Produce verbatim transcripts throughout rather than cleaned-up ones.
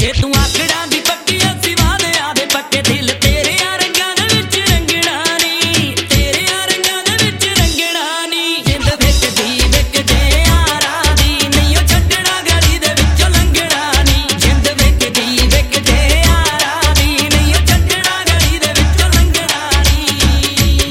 जे तू आकड़ा दी पक्की असी वादे आदे पक्के दिल तेरे रंगां दे विच रंगना नी तेरे रंगां दे विच रंगना नी जिंद विकदी विकदे यारा दी नहीं ओ छड्डना गली दे विचों लंघना नी जिंद विकदी विकदे यारा दी नहीं ओ छड्डना गली दे विचों लंघना नी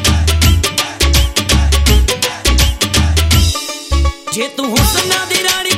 जे तू हुस्ना दी रानी